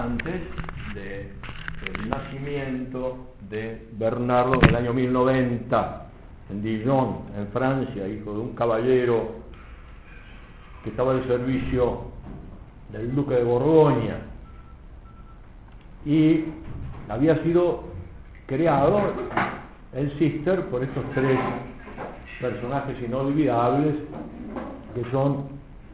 antes del nacimiento de Bernardo en el año 1090 en Dijon, en Francia, hijo de un caballero que estaba al servicio del duque de Borgoña y había sido creado el Cister por estos tres personajes inolvidables que son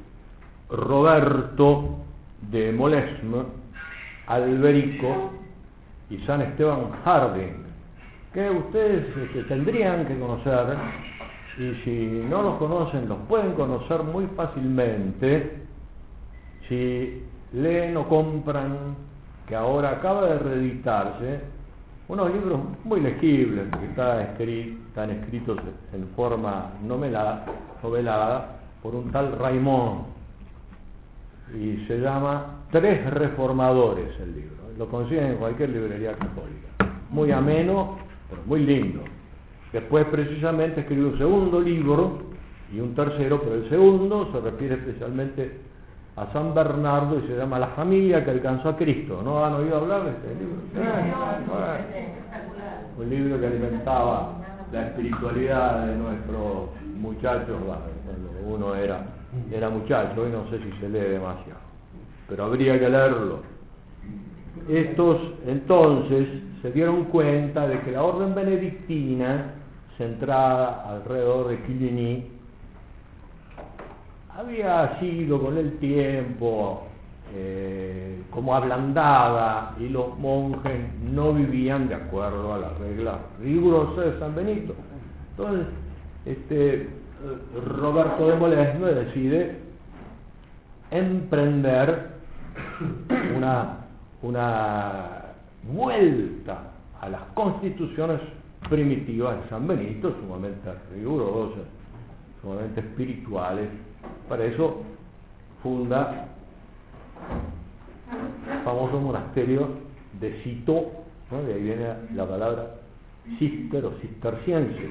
Roberto de Molesme, Alberico y San Esteban Harding, que ustedes tendrían que conocer, y si no los conocen los pueden conocer muy fácilmente si leen o compran, que ahora acaba de reeditarse, unos libros muy legibles, porque están escritos en forma novelada por un tal Raymond, y se llama Tres Reformadores el libro. Lo consiguen en cualquier librería católica. Muy ameno, pero muy lindo. Después precisamente escribió un segundo libro y un tercero, pero el segundo se refiere especialmente a San Bernardo y se llama La familia que alcanzó a Cristo. ¿No han oído hablar de este libro? Un libro que alimentaba la espiritualidad de nuestros muchachos cuando uno era muchacho, y no sé si se lee demasiado, pero habría que leerlo. Estos entonces se dieron cuenta de que la orden benedictina, centrada alrededor de Quilligny, había sido con el tiempo como ablandada, y los monjes no vivían de acuerdo a las reglas rigurosas de San Benito. Entonces Roberto de Molesme decide emprender una vuelta a las constituciones primitivas de San Benito, sumamente rigurosas, sumamente espirituales. Para eso funda el famoso monasterio de Citeaux, ¿no? De ahí viene la palabra cister o cisterciense.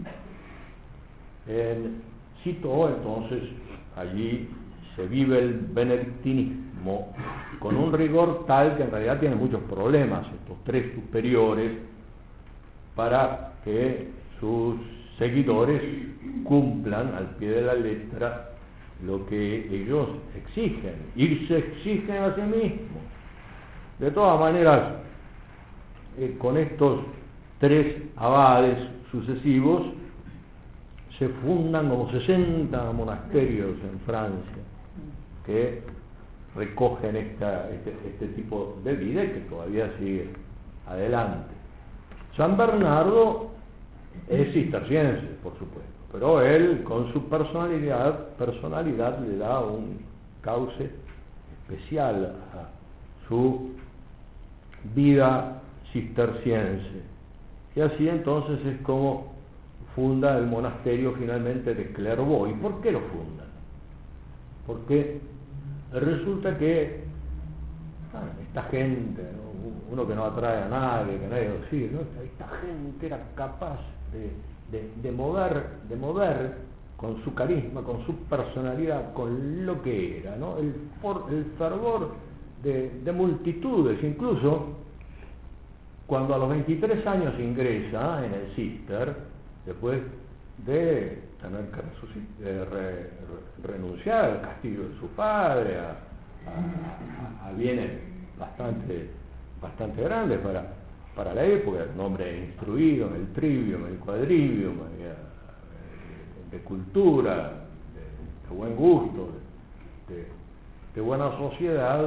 En Citeaux, entonces, allí se vive el benedictinismo con un rigor tal que en realidad tiene muchos problemas estos tres superiores para que sus seguidores cumplan al pie de la letra lo que ellos exigen, y se exigen a sí mismos. De todas maneras, con estos tres abades sucesivos se fundan como 60 monasterios en Francia que recogen este tipo de vida y que todavía sigue adelante. San Bernardo es cisterciense, por supuesto, pero él con su personalidad le da un cauce especial a su vida cisterciense, y así entonces es como funda el monasterio finalmente de Clairvaux. ¿Y por qué lo fundan? Porque resulta que esta gente, ¿no? Uno que no atrae a nadie, que nadie lo sigue, ¿no? Esta gente era capaz de mover con su carisma, con su personalidad, con lo que era, ¿no? El fervor de multitudes. Incluso cuando a los 23 años ingresa en el Cister, después de tener que renunciar al castillo de su padre, a bienes bastante grandes para la época, un hombre instruido en el trivium, el quadrivium, de cultura, de buen gusto, de buena sociedad,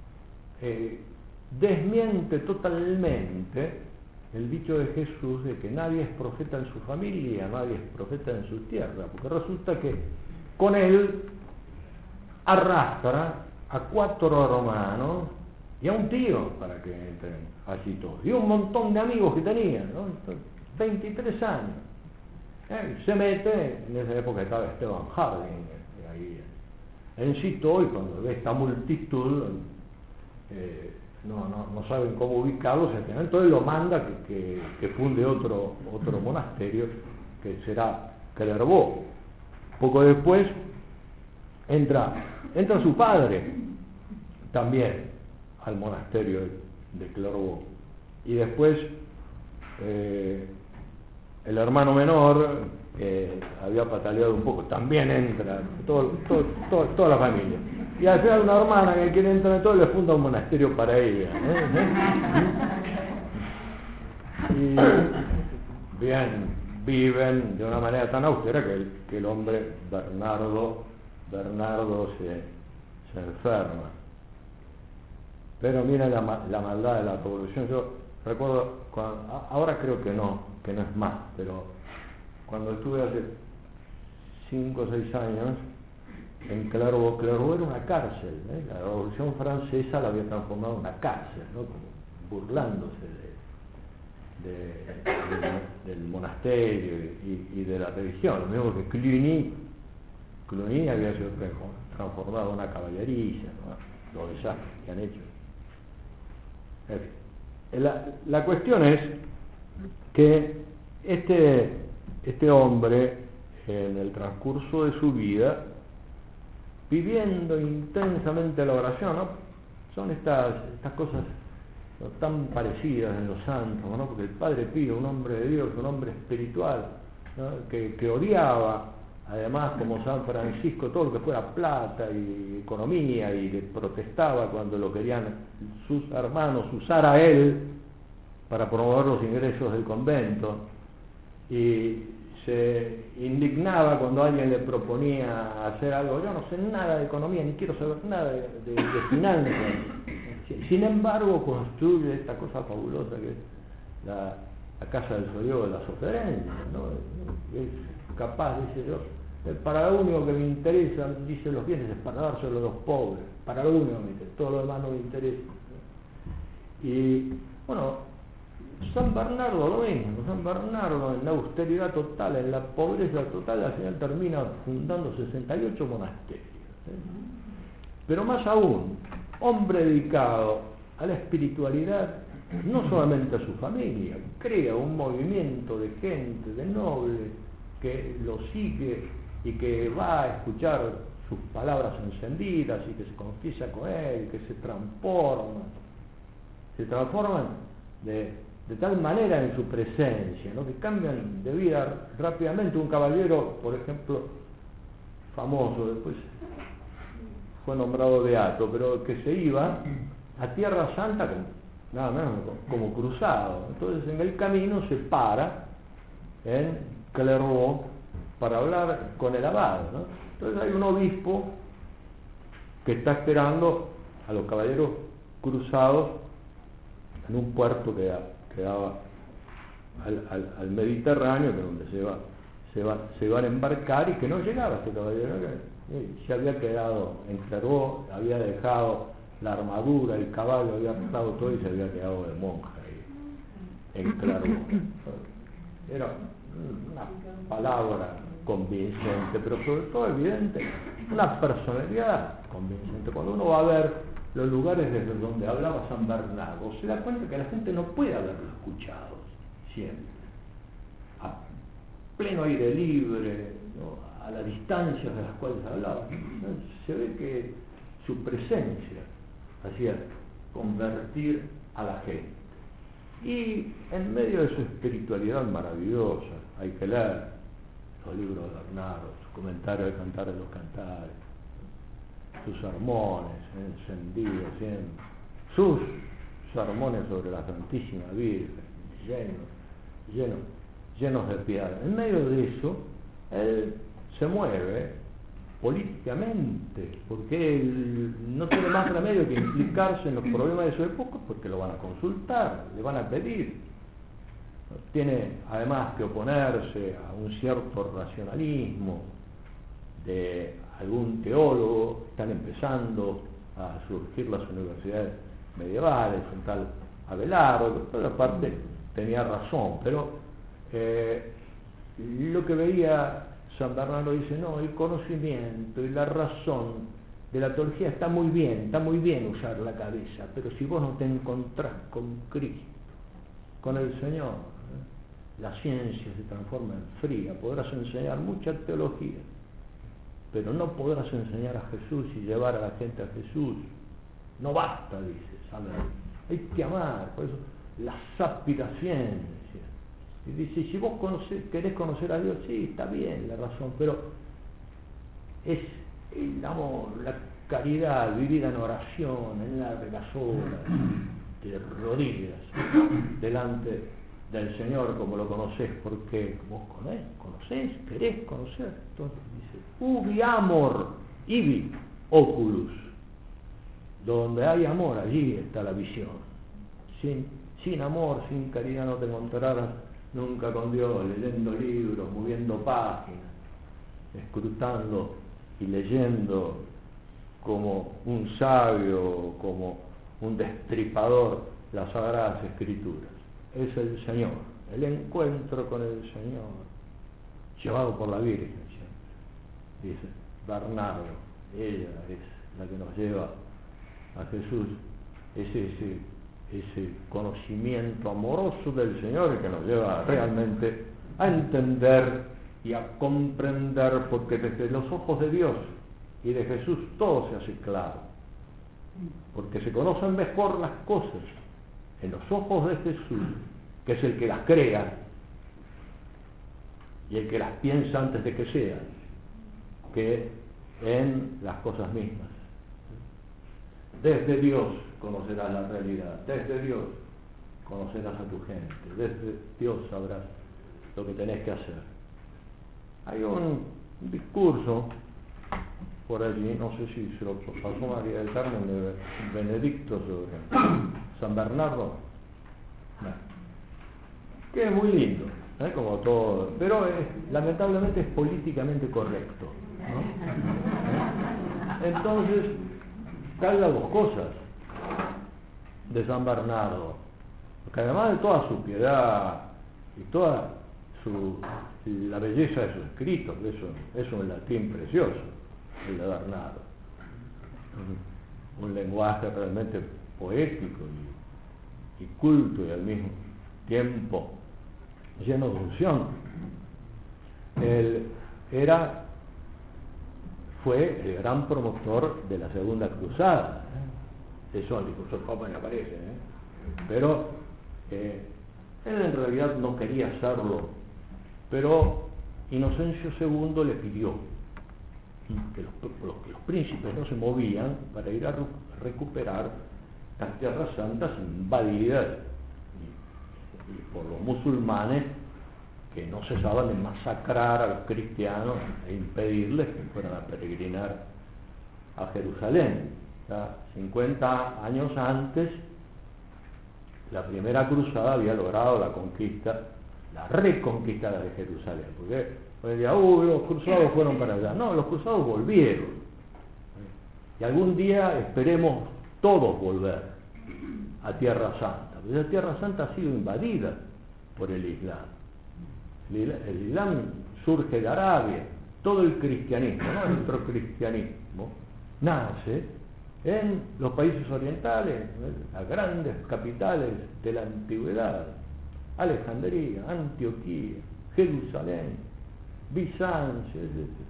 desmiente totalmente el dicho de Jesús de que nadie es profeta en su familia, nadie es profeta en su tierra, porque resulta que con él arrastra a 4 hermanos y a un tío para que entren allí todos, y un montón de amigos que tenía, ¿no? 23 años. Se mete, en esa época estaba Esteban Harding ahí en Citeaux, y cuando ve esta multitud no saben cómo ubicarlos, entonces lo manda que funde otro monasterio que será Clairvaux. Poco después entra su padre también al monasterio de Clairvaux. Y después el hermano menor, que había pataleado un poco, también entra, toda la familia. Y al final una hermana que quiere entrar en todo le funda un monasterio para ella. Y bien, viven de una manera tan austera que el hombre Bernardo se enferma. Pero mira la maldad de la revolución. Yo recuerdo, ahora creo que no es más, pero cuando estuve hace 5 o 6 años en Clairvaux era una cárcel, ¿eh? La Revolución Francesa la había transformado en una cárcel, ¿no? Como burlándose del monasterio y de la religión. Lo mismo que Cluny había sido transformado en una caballería, ¿no? Los desastres que han hecho. La cuestión es que este hombre, en el transcurso de su vida, viviendo intensamente la oración, ¿no? Son estas cosas tan parecidas en los santos, ¿no? Porque el Padre Pío, un hombre de Dios, un hombre espiritual, ¿no? que odiaba, además, como San Francisco, todo lo que fuera plata y economía, y que protestaba cuando lo querían sus hermanos usar a él para promover los ingresos del convento, y se indignaba cuando alguien le proponía hacer algo. Yo no sé nada de economía, ni quiero saber nada de finanzas. Sin embargo, construye esta cosa fabulosa que es la Casa del Soliego de las Oferencias, ¿no? Es capaz, dice yo, para lo único que me interesa, dice, los bienes es para dárselo a los pobres, para lo único que me interesa, todo lo demás no me interesa. Y bueno, San Bernardo lo mismo. San Bernardo, en la austeridad total, en la pobreza total, al final termina fundando 68 monasterios, ¿eh? Pero más aún, hombre dedicado a la espiritualidad, no solamente a su familia, crea un movimiento de gente, de nobles, que lo sigue y que va a escuchar sus palabras encendidas y que se confiesa con él, que se transforman de tal manera en su presencia, ¿no? Que cambian de vida rápidamente. Un caballero, por ejemplo, famoso, después fue nombrado beato, pero que se iba a Tierra Santa nada menos como cruzado. Entonces en el camino se para en Clairvaux para hablar con el abad, ¿no? Entonces hay un obispo que está esperando a los caballeros cruzados en un puerto que daba al Mediterráneo, que es donde se van a embarcar, y que no llegaba este caballero, que se había quedado en Clairvaux, había dejado la armadura, el caballo, había dejado todo y se había quedado de monja ahí, en Clairvaux. Era una palabra convincente, pero sobre todo evidente, una personalidad convincente. Cuando uno va a ver los lugares desde donde hablaba San Bernardo, se da cuenta que la gente no puede haberlo escuchado siempre, a pleno aire libre, ¿no? A las distancias de las cuales hablaba, ¿no? Se ve que su presencia hacía convertir a la gente. Y en medio de su espiritualidad maravillosa, hay que leer los libros de Bernardo, sus comentarios de Cantar de los Cantares, sus sermones encendidos siempre, sus sermones sobre la Santísima Virgen, llenos de piedad. En medio de eso, él se mueve políticamente, porque él no tiene más remedio que implicarse en los problemas de su época, porque lo van a consultar, le van a pedir. Tiene además que oponerse a un cierto racionalismo de algún teólogo. Están empezando a surgir las universidades medievales, un tal Abelardo, que por otra parte tenía razón, pero lo que veía San Bernardo, dice, no, el conocimiento y la razón de la teología está muy bien usar la cabeza, pero si vos no te encontrás con Cristo, con el Señor, la ciencia se transforma en fría. Podrás enseñar mucha teología, pero no podrás enseñar a Jesús y llevar a la gente a Jesús. No basta, dice, ¿sabe? Hay que amar, por eso la sapitación. Y dice, si vos querés conocer a Dios, sí, está bien la razón, pero es el amor, la caridad vivida en oración, en largas horas, de rodillas, delante del Señor como lo conocés, porque vos conocés, querés conocer. Entonces dice, ubi amor, ibi oculus. Donde hay amor, allí está la visión. Sin amor, sin caridad no te encontrarás nunca con Dios, leyendo libros, moviendo páginas, escrutando y leyendo como un sabio, como un destripador las Sagradas Escrituras. Es el Señor, el encuentro con el Señor, llevado por la Virgen, dice Bernardo. Ella es la que nos lleva a Jesús, es ese conocimiento amoroso del Señor que nos lleva realmente a entender y a comprender, porque desde los ojos de Dios y de Jesús todo se hace claro, porque se conocen mejor las cosas en los ojos de Jesús, que es el que las crea y el que las piensa antes de que sean, que en las cosas mismas. Desde Dios conocerás la realidad, desde Dios conocerás a tu gente, desde Dios sabrás lo que tenés que hacer. Hay un discurso por allí, no sé si se lo pasó María del Carmen de Benedicto sobre San Bernardo, que es muy lindo, como todo, pero lamentablemente es políticamente correcto, ¿no? Entonces carga dos cosas de San Bernardo, porque además de toda su piedad y toda la belleza de sus escritos, eso es un latín precioso, el de Bernardo, un lenguaje realmente poético y culto y al mismo tiempo lleno de unción. Él fue el gran promotor de la Segunda Cruzada. Eso en el discurso del Papa no aparece, pero él en realidad no quería hacerlo, pero Inocencio II le pidió que los príncipes no se movían para ir a recuperar las tierras santas invadidas y por los musulmanes, que no cesaban de masacrar a los cristianos e impedirles que fueran a peregrinar a Jerusalén. O sea, 50 años antes, la primera cruzada había logrado la reconquista de Jerusalén, porque hoy día, los cruzados fueron para allá. No, los cruzados volvieron. Y algún día esperemos todos volver a Tierra Santa, porque la Tierra Santa ha sido invadida por el Islam. El Islam surge de Arabia, todo el cristianismo, ¿no? Nuestro cristianismo nace en los países orientales, las grandes capitales de la antigüedad: Alejandría, Antioquía, Jerusalén, Bizancio,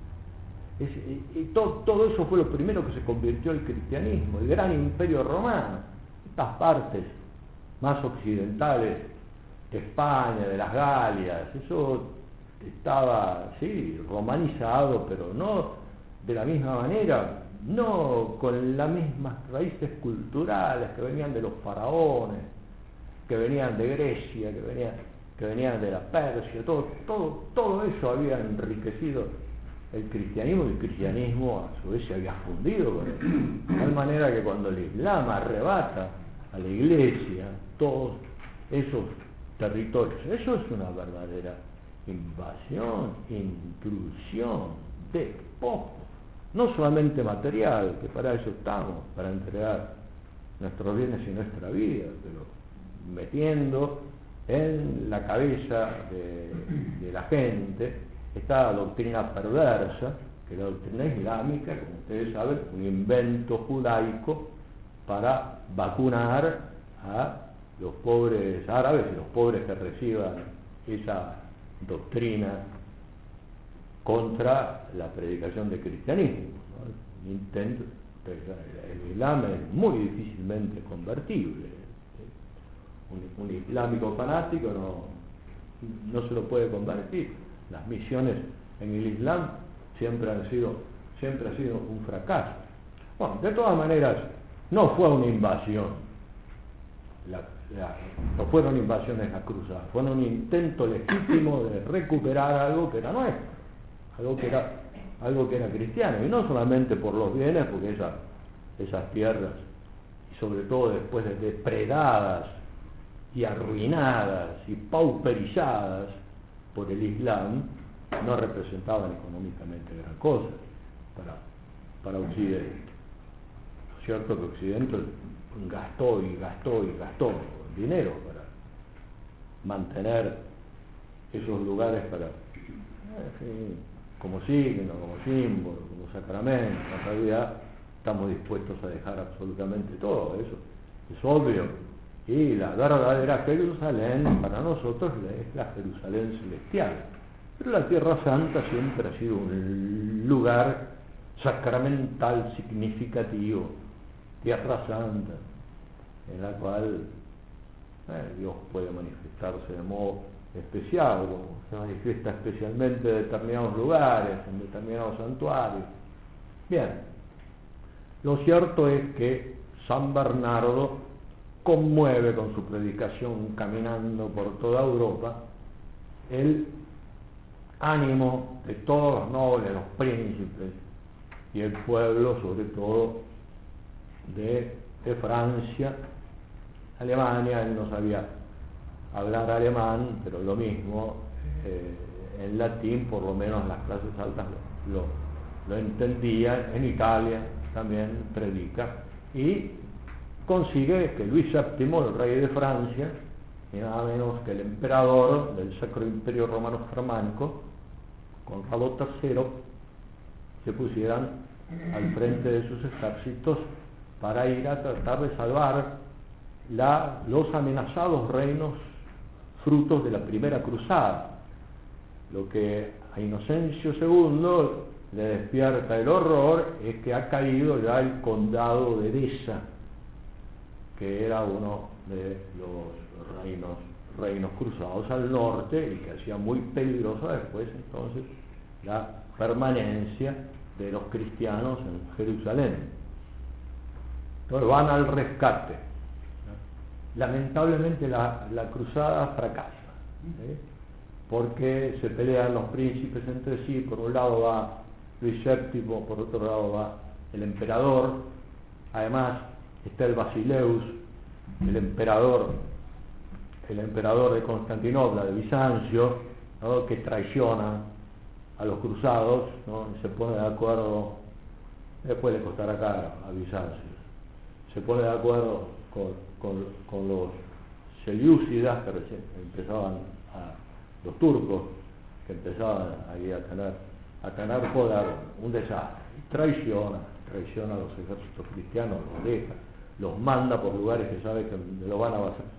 y todo eso fue lo primero que se convirtió el cristianismo, el gran imperio romano. Estas partes más occidentales de España, de las Galias, eso estaba, sí, romanizado, pero no de la misma manera, no con las mismas raíces culturales que venían de los faraones, que venían de Grecia, que venían de la Persia. Todo eso había enriquecido el cristianismo, y el cristianismo a su vez se había fundido con él, de tal manera que cuando el Islam arrebata a la iglesia todos esos territorios, eso es una verdadera invasión, intrusión, despojo, no solamente material, que para eso estamos, para entregar nuestros bienes y nuestra vida, pero metiendo en la cabeza de la gente esta doctrina perversa, que es la doctrina islámica, como ustedes saben, un invento judaico para vacunar a los pobres árabes y los pobres que reciban esa doctrina contra la predicación del cristianismo, ¿no? Un intento El Islam es muy difícilmente convertible. Un islámico fanático no se lo puede convertir. Las misiones en el Islam siempre ha sido un fracaso. Bueno, de todas maneras, no fue una invasión. No fueron invasiones a cruzar, fue un intento legítimo de recuperar algo que era nuestro, algo que era cristiano, y no solamente por los bienes, porque esas tierras, y sobre todo después de depredadas y arruinadas y pauperizadas por el Islam, no representaban económicamente gran cosa para Occidente. Es cierto que Occidente gastó dinero para mantener esos lugares como signo, como símbolo, como sacramento. En realidad estamos dispuestos a dejar absolutamente todo eso, es obvio. Y la verdadera Jerusalén para nosotros es la Jerusalén celestial, pero la Tierra Santa siempre ha sido un lugar sacramental significativo, Tierra Santa, en la cual Dios puede manifestarse de modo especial, como se manifiesta especialmente en determinados lugares, en determinados santuarios. Bien, lo cierto es que San Bernardo conmueve con su predicación caminando por toda Europa el ánimo de todos los nobles, los príncipes y el pueblo, sobre todo de Francia, Alemania. Él no sabía hablar alemán, pero lo mismo en latín, por lo menos las clases altas lo entendían. En Italia también predica y consigue que Luis VII, el rey de Francia, ni nada menos que el emperador del Sacro Imperio Romano Germánico, Conrado III, se pusieran al frente de sus ejércitos para ir a tratar de salvar los amenazados reinos frutos de la primera cruzada. Lo que a Inocencio II le despierta el horror es que ha caído ya el condado de Edesa, que era uno de los reinos cruzados al norte y que hacía muy peligrosa después entonces la permanencia de los cristianos en Jerusalén. Entonces van al rescate. Lamentablemente la cruzada fracasa, porque se pelean los príncipes entre sí. Por un lado va Luis VII, por otro lado va el emperador. Además está el Basileus, el emperador de Constantinopla, de Bizancio, ¿no?, que traiciona a los cruzados, ¿no?, y se pone de acuerdo, después le costará caro a Bizancio, se pone de acuerdo con los selyúcidas, que recién empezaban los turcos, que empezaban ahí a tener poder. Un desastre. Traiciona a los ejércitos cristianos, los deja, los manda por lugares que sabe que lo van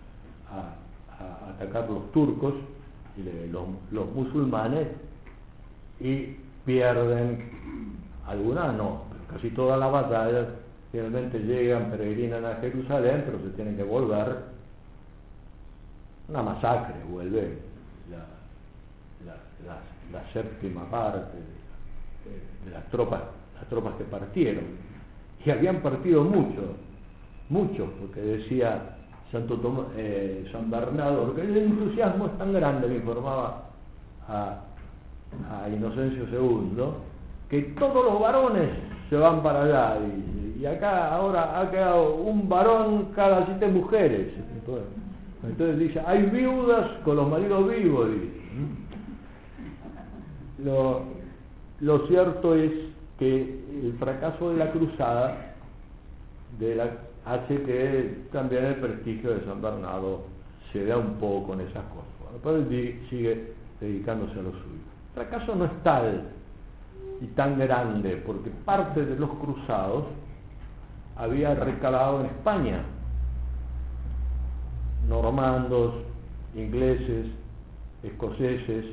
a atacar los turcos y los musulmanes, y pierden algunas, no, casi todas las batallas. Finalmente llegan, peregrinan a Jerusalén, pero se tienen que volver. Una masacre, vuelve la séptima parte de las tropas que partieron. Y habían partido muchos, porque decía San Bernardo, que el entusiasmo es tan grande, le informaba a Inocencio II, que todos los varones se van para allá, y acá ahora ha quedado un varón cada 7 mujeres. Entonces dice, hay viudas con los maridos vivos. Lo cierto es que el fracaso de la cruzada hace que también el prestigio de San Bernardo se vea un poco en esas cosas. Pero él sigue dedicándose a lo suyo. El fracaso no es tal y tan grande, porque parte de los cruzados había recalado en España: normandos, ingleses, escoceses,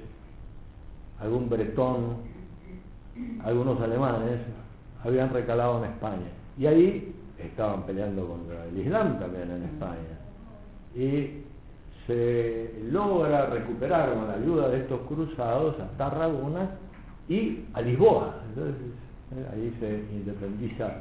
algún bretón, algunos alemanes habían recalado en España, Y ahí estaban peleando contra el Islam también en España. Y se logra recuperar con la ayuda de estos cruzados a Tarragona y a Lisboa. Entonces ahí se independiza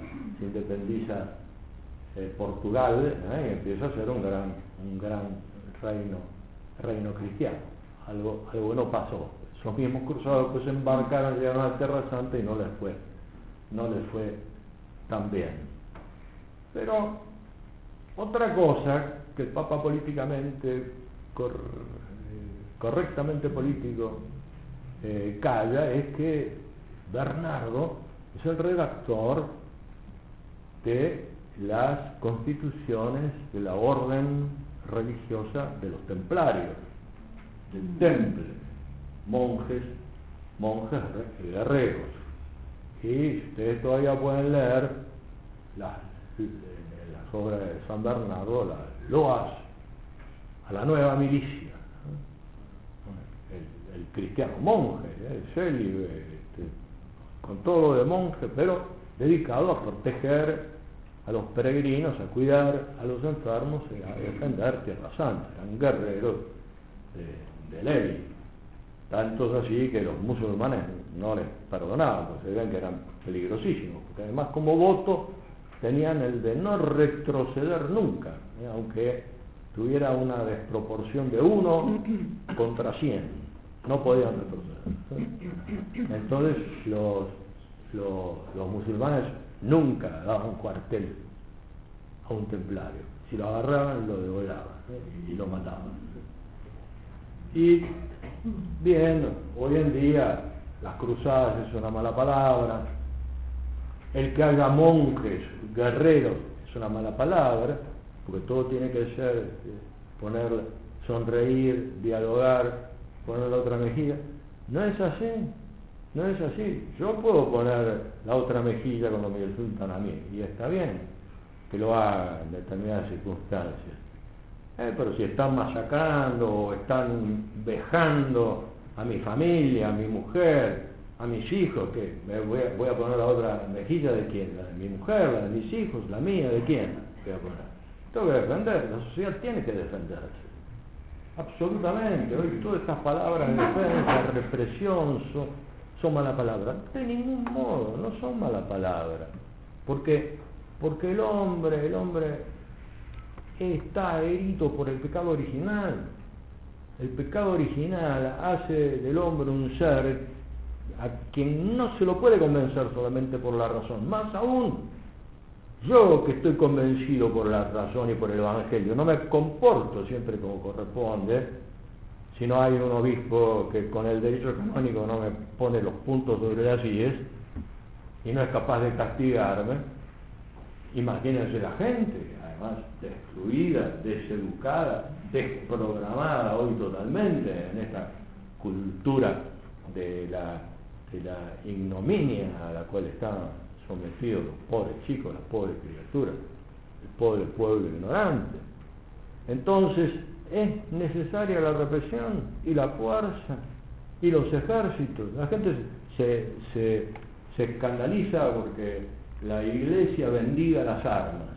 Portugal, y empieza a ser un gran reino cristiano. Algo que no pasó. Esos mismos cruzados pues embarcaron, llegaron a Tierra Santa y no les fue tan bien. Pero otra cosa que el Papa políticamente, correctamente político, calla, es que Bernardo es el redactor de las constituciones de la orden religiosa de los templarios, del temple, monjes guerreros. Y ustedes todavía pueden leer las obras de San Bernardo, las loas a la nueva milicia, el cristiano monje, el célibe, con todo de monje, pero dedicado a proteger a los peregrinos, a cuidar a los enfermos y a defender Tierra Santa. Eran guerreros de ley, tantos así que los musulmanes no les perdonaban, porque sabían que eran peligrosísimos, porque además como voto tenían el de no retroceder nunca, aunque tuviera una desproporción de 1 contra 100, no podían retroceder. Entonces los musulmanes nunca daban cuartel a un templario. Si lo agarraban, lo degollaban y lo mataban. Y bien, hoy en día las cruzadas es una mala palabra, el que haga monjes, guerreros, es una mala palabra, porque todo tiene que ser sonreír, dialogar, poner la otra mejilla. No es así. Yo puedo poner la otra mejilla cuando me insultan a mí, y está bien que lo haga en determinadas circunstancias. Pero si están masacrando o están vejando a mi familia, a mi mujer, a mis hijos, ¿qué? Voy a poner la otra mejilla ¿de quién? La de mi mujer, la de mis hijos, la mía, ¿de quién? Voy a poner. Tengo que defender, la sociedad tiene que defenderse. Absolutamente. Hoy todas estas palabras de defensa, represión, son mala palabra. De ningún modo, no son mala palabra. Porque el hombre está herido por el pecado original. El pecado original hace del hombre un ser a quien no se lo puede convencer solamente por la razón. Más aún, yo que estoy convencido por la razón y por el Evangelio, no me comporto siempre como corresponde, si no hay un obispo que con el derecho canónico no me pone los puntos sobre las íes y no es capaz de castigarme. Imagínense la gente, además destruida, deseducada, desprogramada hoy totalmente en esta cultura de la ignominia a la cual están sometidos los pobres chicos, las pobres criaturas, el pobre pueblo ignorante. Entonces es necesaria la represión y la fuerza y los ejércitos. La gente se escandaliza porque la Iglesia bendiga las armas.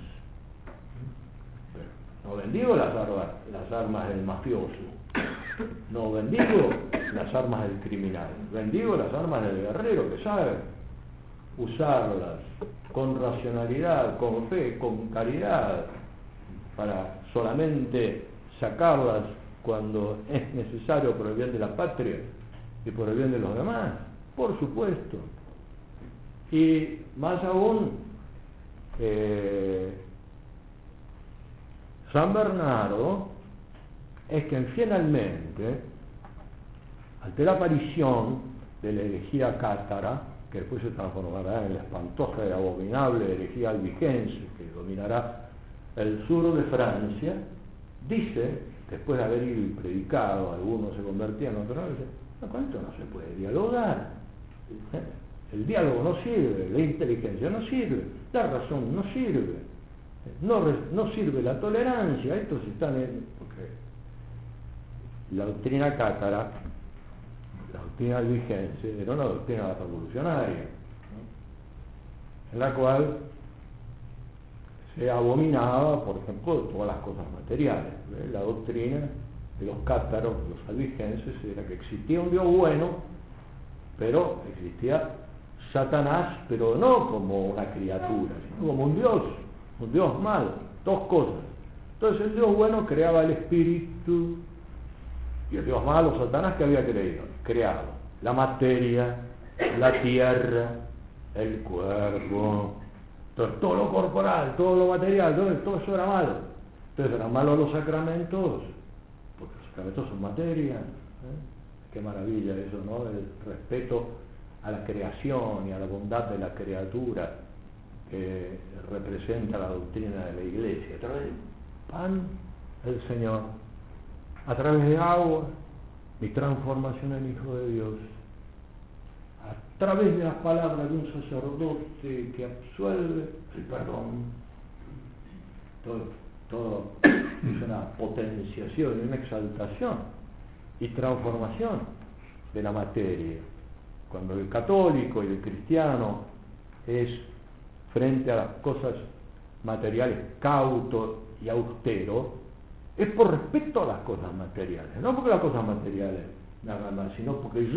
No bendigo las armas del mafioso, no bendigo las armas del criminal, bendigo las armas del guerrero que sabe usarlas con racionalidad, con fe, con caridad, para solamente sacarlas cuando es necesario por el bien de la patria y por el bien de los demás, por supuesto. Y más aún, San Bernardo es quien finalmente, ante la aparición de la herejía cátara, que después se transformará en la espantosa y abominable herejía albigense que dominará el sur de Francia, dice, después de haber ido y predicado, algunos se convertían, otros no, dice, no, con esto no se puede dialogar. El diálogo no sirve, la inteligencia no sirve, la razón no sirve, no sirve la tolerancia. Estos están porque la doctrina cátara, la doctrina albigense, era una doctrina revolucionaria, ¿no? En la cual se abominaba, por ejemplo, de todas las cosas materiales. La doctrina de los cátaros, los albigenses, era que existía un Dios bueno, pero existía Satanás, pero no como una criatura, sino como un Dios malo, dos cosas. Entonces el Dios bueno creaba el espíritu, y el Dios malo, Satanás, que había creado la materia, la tierra, el cuerpo, todo lo corporal, todo lo material, todo eso era malo. Entonces eran malos los sacramentos, porque los sacramentos son materia. Qué maravilla eso, ¿no? El respeto a la creación y a la bondad de la criatura que representa la doctrina de la Iglesia. A través del pan, el Señor. A través de agua, mi transformación en Hijo de Dios. A través de las palabras de un sacerdote que absuelve, el perdón. Todo es una potenciación y una exaltación y transformación de la materia. Cuando el católico y el cristiano es frente a las cosas materiales cauto y austero, es por respeto a las cosas materiales, no porque las cosas materiales nada más, sino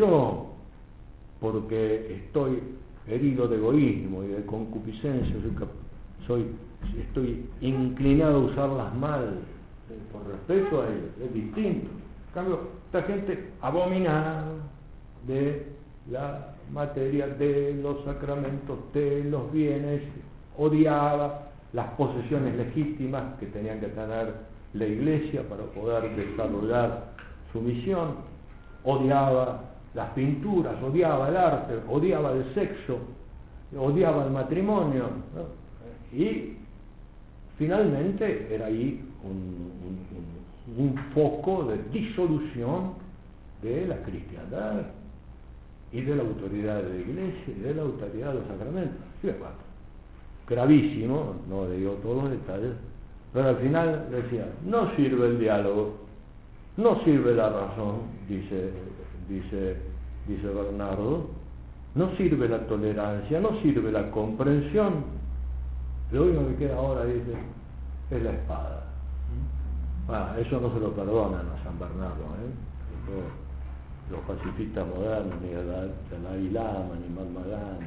porque estoy herido de egoísmo y de concupiscencia, estoy inclinado a usarlas mal, por respeto a ellos, es distinto. En cambio, esta gente abominada de la materia, de los sacramentos, de los bienes, odiaba las posesiones legítimas que tenían que tener la Iglesia para poder desarrollar su misión, odiaba las pinturas, odiaba el arte, odiaba el sexo, odiaba el matrimonio, ¿no? Y finalmente era ahí un foco de disolución de la cristiandad y de la autoridad de la Iglesia y de la autoridad de los sacramentos. Sí, bueno, gravísimo, no le digo todos los detalles, pero al final decía, no sirve el diálogo, no sirve la razón, dice Bernardo, no sirve la tolerancia, no sirve la comprensión, lo único que queda ahora, dice, es la espada. Eso no se lo perdonan a San Bernardo, los pacifistas modernos, ni Dalai Lama, ni Mahatma Gandhi.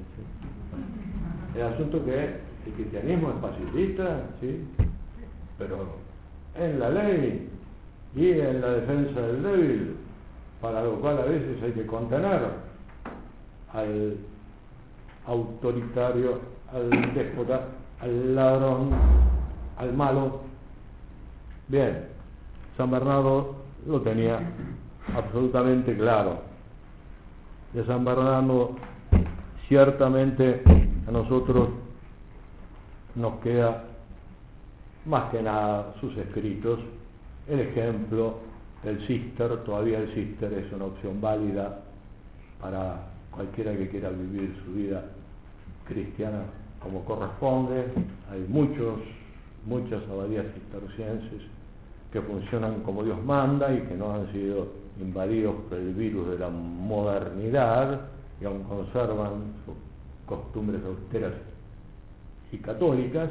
El asunto que el cristianismo es pacifista, ¿sí? Pero en la ley y en la defensa del débil, para lo cual a veces hay que contener al autoritario, al déspota, al ladrón, al malo. Bien, San Bernardo lo tenía absolutamente claro. De San Bernardo ciertamente a nosotros nos queda más que nada sus escritos, el ejemplo del Cister. Todavía el Cister es una opción válida para cualquiera que quiera vivir su vida cristiana como corresponde. Hay muchas abadías cistercienses que funcionan como Dios manda y que no han sido invadidos por el virus de la modernidad y aún conservan sus costumbres austeras y católicas,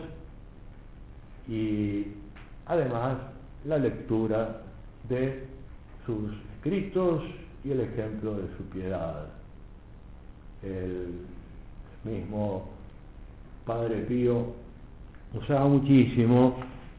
y además la lectura de sus escritos y el ejemplo de su piedad. El mismo Padre Pío usaba muchísimo,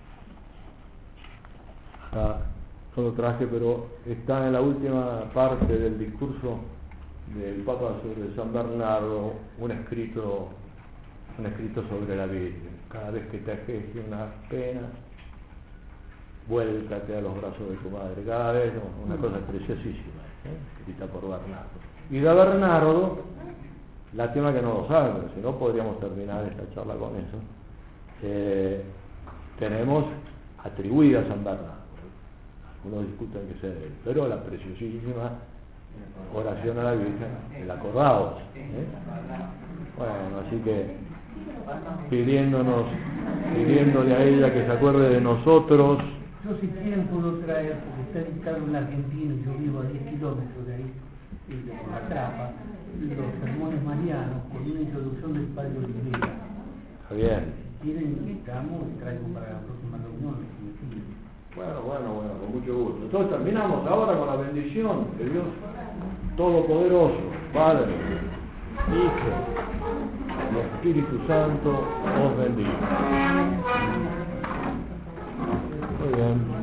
no lo traje, pero está en la última parte del discurso del Papa sobre San Bernardo, un escrito sobre la Virgen. Cada vez que te aqueje una pena, vuélcate a los brazos de tu madre. Cada vez, una cosa preciosísima, escrita por Bernardo. Y de Bernardo, lástima que no lo saben, si no podríamos terminar esta charla con eso, tenemos atribuida a San Bernardo. Algunos discuten que sea de él, pero la preciosísima oración a la Virgen, el acordaos. Bueno, así que pidiéndole a ella que se acuerde de nosotros. Yo si quieren puedo traer, porque está ubicado en Argentina, yo vivo a 10 kilómetros de ahí, por la Trapa, los sermones marianos con una introducción del Padre Olivera. Está bien. quieren, invitamos y traigo para la próxima reunión. Bueno, con mucho gusto. Entonces terminamos ahora con la bendición de Dios Todopoderoso, Padre, Hijo, y Espíritu Santo, os bendiga. Muy bien.